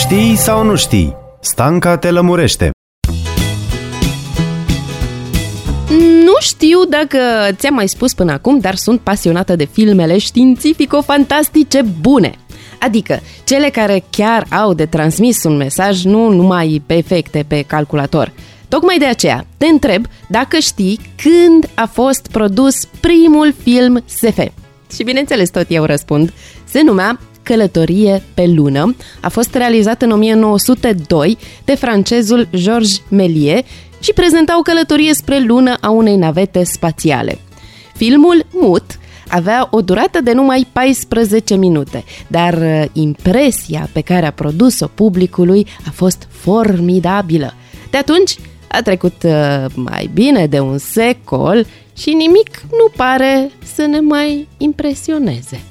Știi sau nu știi? Stanca te lămurește. Nu știu dacă ți-am mai spus până acum, dar sunt pasionată de filmele științifico-fantastice bune. Adică cele care chiar au de transmis un mesaj, nu numai pe efecte pe calculator. Tocmai de aceea te întreb dacă știi când a fost produs primul film SF. Și bineînțeles tot eu răspund. Se numea Călătorie pe lună. A fost realizat în 1902 de francezul Georges Méliès și prezenta o călătorie spre lună a unei navete spațiale. Filmul mut avea o durată de numai 14 minute, dar impresia pe care a produs-o publicului a fost formidabilă. De atunci a trecut mai bine de un secol și nimic nu pare să ne mai impresioneze.